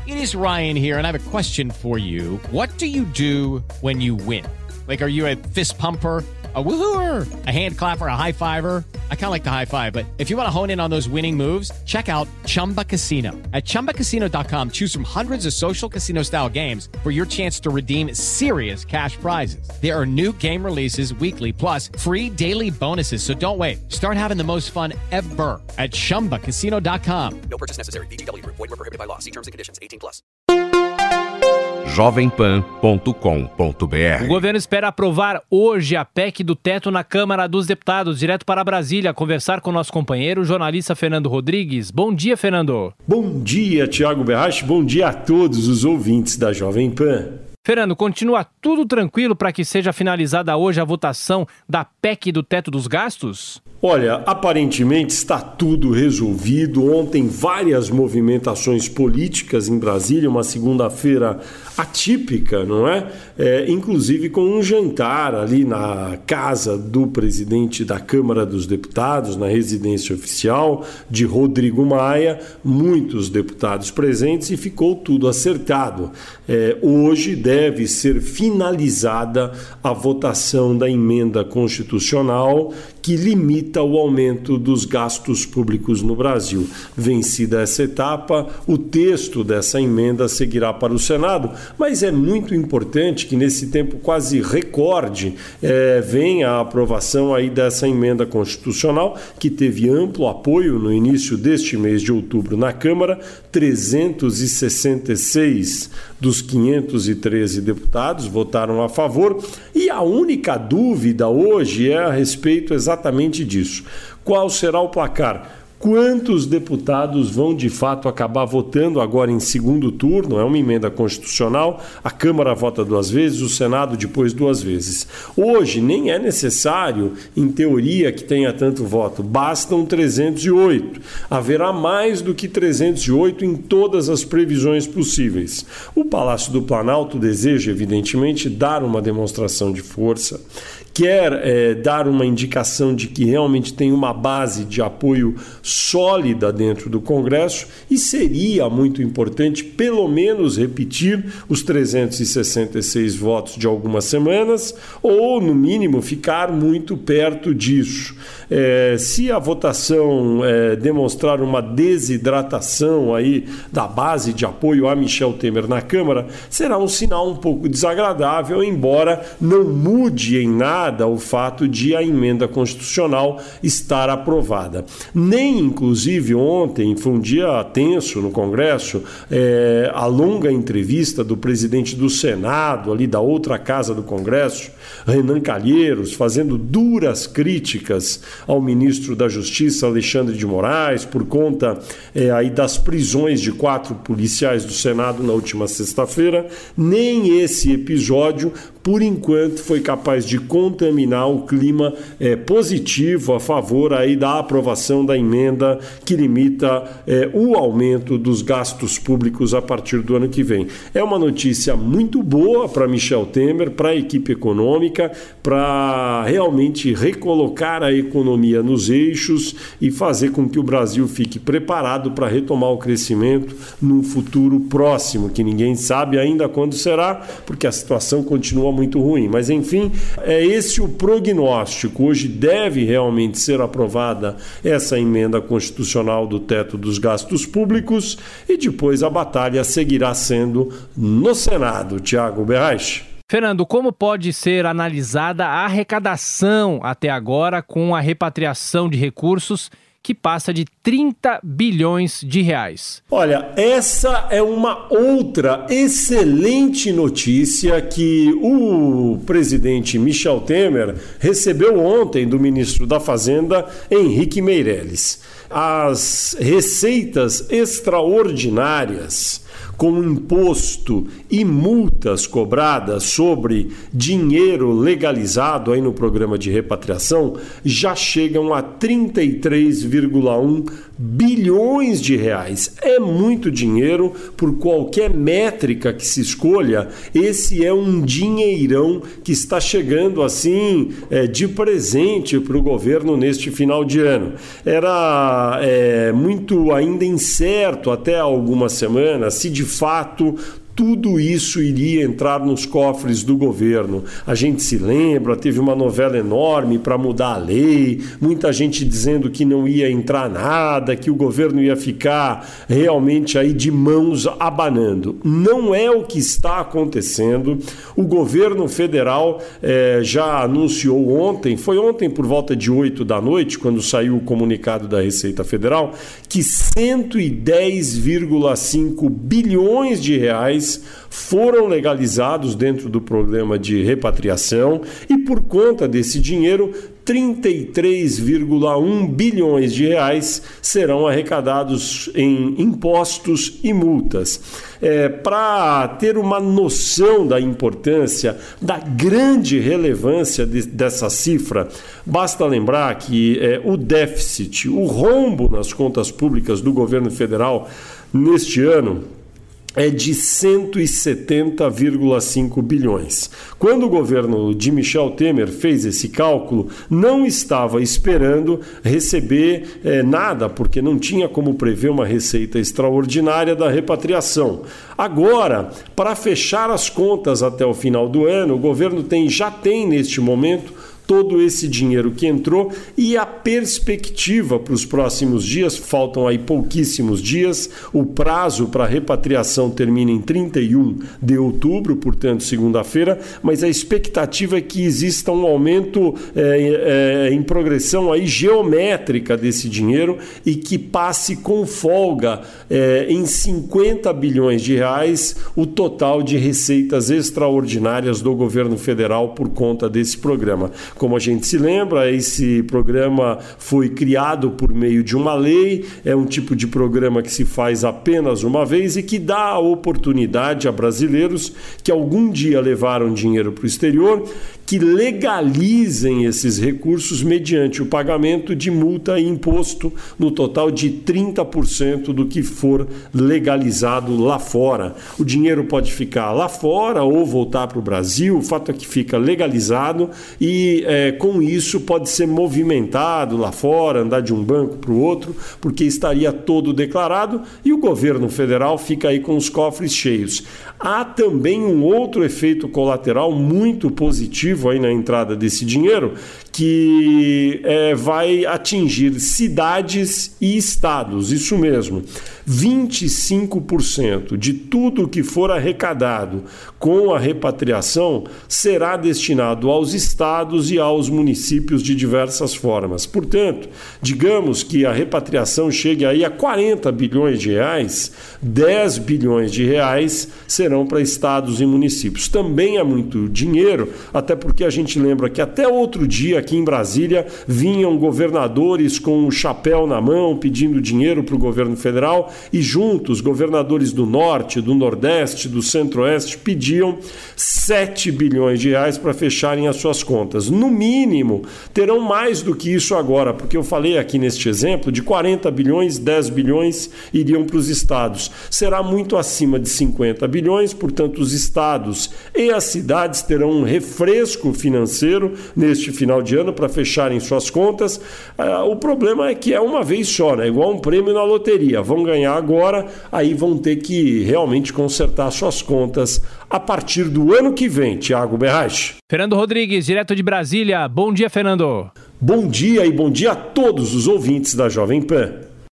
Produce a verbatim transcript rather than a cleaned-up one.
It is Ryan here, and I have a question for you. What do you do when you win? Like, are you a fist pumper, a woohooer, a hand clapper, a high fiver? I kind of like the high five, but if you want to hone in on those winning moves, check out Chumba Casino. At chumba casino dot com, choose from hundreds of social casino style games for your chance to redeem serious cash prizes. There are new game releases weekly, plus free daily bonuses. So don't wait. Start having the most fun ever at chumba casino dot com. No purchase necessary. V G W Group. Void where prohibited by law. See terms and conditions. eighteen plus. jovem pan ponto com ponto b r. O governo espera aprovar hoje a P E C do teto na Câmara dos Deputados. Direto para Brasília, conversar com o nosso companheiro, o jornalista Fernando Rodrigues. Bom dia, Fernando. Bom dia, Tiago Berrache. Bom dia a todos os ouvintes da Jovem Pan. Fernando, continua tudo tranquilo para que seja finalizada hoje a votação da P E C do teto dos gastos? Olha, aparentemente está tudo resolvido. Ontem várias movimentações políticas em Brasília, uma segunda-feira atípica, não é? É, inclusive com um jantar ali na casa do presidente da Câmara dos Deputados, na residência oficial de Rodrigo Maia, muitos deputados presentes e ficou tudo acertado. É, hoje deve ser finalizada a votação da emenda constitucional que limita o aumento dos gastos públicos no Brasil. Vencida essa etapa, o texto dessa emenda seguirá para o Senado, mas é muito importante que nesse tempo quase recorde é, venha a aprovação aí dessa emenda constitucional, que teve amplo apoio no início deste mês de outubro na Câmara, trezentos e sessenta e seis dos quinhentos e treze deputados votaram a favor, e a única dúvida hoje é a respeito exatamente disso. Qual será o placar? Quantos deputados vão de fato acabar votando agora em segundo turno? É uma emenda constitucional, a Câmara vota duas vezes, o Senado depois duas vezes. Hoje nem é necessário, em teoria, que tenha tanto voto, bastam trezentos e oito. Haverá mais do que trezentos e oito em todas as previsões possíveis. O Palácio do Planalto deseja, evidentemente, dar uma demonstração de força, quer é, dar uma indicação de que realmente tem uma base de apoio sólida dentro do Congresso, e seria muito importante pelo menos repetir os trezentos e sessenta e seis votos de algumas semanas, ou no mínimo ficar muito perto disso. É, se a votação é, demonstrar uma desidratação aí da base de apoio a Michel Temer na Câmara, será um sinal um pouco desagradável, embora não mude em nada o fato de a emenda constitucional estar aprovada. Nem, inclusive, ontem, foi um dia tenso no Congresso, é, a longa entrevista do presidente do Senado, ali da outra casa do Congresso, Renan Calheiros, fazendo duras críticas ao ministro da Justiça, Alexandre de Moraes, por conta é, aí das prisões de quatro policiais do Senado na última sexta-feira. Nem esse episódio, por enquanto, foi capaz de contaminar o clima é, positivo a favor aí da aprovação da emenda que limita é, o aumento dos gastos públicos a partir do ano que vem. É uma notícia muito boa para Michel Temer, para a equipe econômica, para realmente recolocar a economia nos eixos e fazer com que o Brasil fique preparado para retomar o crescimento num futuro próximo, que ninguém sabe ainda quando será, porque a situação continua muito ruim. Mas, enfim, é esse o prognóstico. Hoje deve realmente ser aprovada essa emenda constitucional do teto dos gastos públicos e depois a batalha seguirá sendo no Senado. Tiago Berrache. Fernando, como pode ser analisada a arrecadação até agora com a repatriação de recursos que passa de trinta bilhões de reais? Olha, essa é uma outra excelente notícia que o presidente Michel Temer recebeu ontem do ministro da Fazenda, Henrique Meirelles. As receitas extraordinárias com imposto e multas cobradas sobre dinheiro legalizado aí no programa de repatriação já chegam a trinta e três vírgula um bilhões de reais. É muito dinheiro por qualquer métrica que se escolha. Esse é um dinheirão que está chegando assim é, de presente para o governo neste final de ano. Era é, muito ainda incerto até há algumas semanas se de fato tudo isso iria entrar nos cofres do governo. A gente se lembra, teve uma novela enorme para mudar a lei, muita gente dizendo que não ia entrar nada, que o governo ia ficar realmente aí de mãos abanando. Não é o que está acontecendo. O governo federal eh, já anunciou ontem, foi ontem por volta de oito da noite, quando saiu o comunicado da Receita Federal, que cento e dez vírgula cinco bilhões de reais foram legalizados dentro do programa de repatriação e, por conta desse dinheiro, trinta e três vírgula um bilhões de reais serão arrecadados em impostos e multas. É, para ter uma noção da importância, da grande relevância de, dessa cifra, basta lembrar que é, o déficit, o rombo nas contas públicas do governo federal neste ano é de cento e setenta vírgula cinco bilhões. Quando o governo de Michel Temer fez esse cálculo, não estava esperando receber eh, nada, porque não tinha como prever uma receita extraordinária da repatriação. Agora, para fechar as contas até o final do ano, o governo tem, já tem neste momento todo esse dinheiro que entrou e a perspectiva para os próximos dias, faltam aí pouquíssimos dias, o prazo para repatriação termina em trinta e um de outubro, portanto segunda-feira, mas a expectativa é que exista um aumento é, é, em progressão aí geométrica desse dinheiro e que passe com folga é, em cinquenta bilhões de reais o total de receitas extraordinárias do governo federal por conta desse programa. Como a gente se lembra, esse programa foi criado por meio de uma lei, é um tipo de programa que se faz apenas uma vez e que dá a oportunidade a brasileiros que algum dia levaram dinheiro para o exterior, que legalizem esses recursos mediante o pagamento de multa e imposto no total de trinta por cento do que for legalizado lá fora. O dinheiro pode ficar lá fora ou voltar para o Brasil, o fato é que fica legalizado e é, com isso pode ser movimentado lá fora, andar de um banco para o outro, porque estaria todo declarado e o governo federal fica aí com os cofres cheios. Há também um outro efeito colateral muito positivo aí na entrada desse dinheiro, que é, vai atingir cidades e estados, isso mesmo. vinte e cinco por cento de tudo que for arrecadado com a repatriação será destinado aos estados e aos municípios de diversas formas. Portanto, digamos que a repatriação chegue aí a quarenta bilhões de reais, dez bilhões de reais serão para estados e municípios. Também é muito dinheiro, até porque a gente lembra que até outro dia aqui em Brasília vinham governadores com o chapéu na mão pedindo dinheiro para o governo federal e juntos governadores do Norte, do Nordeste, do Centro-Oeste pediam sete bilhões de reais para fecharem as suas contas. No mínimo, terão mais do que isso agora, porque eu falei aqui neste exemplo, de quarenta bilhões, dez bilhões iriam para os estados. Será muito acima de cinquenta bilhões, portanto os estados e as cidades terão um refresco financeiro neste final de ano para fecharem suas contas. Ah, o problema é que é uma vez só, né? Igual um prêmio na loteria. Vão ganhar agora, aí vão ter que realmente consertar suas contas a partir do ano que vem. Tiago Berrache. Fernando Rodrigues, direto de Brasília. Bom dia, Fernando. Bom dia e bom dia a todos os ouvintes da Jovem Pan.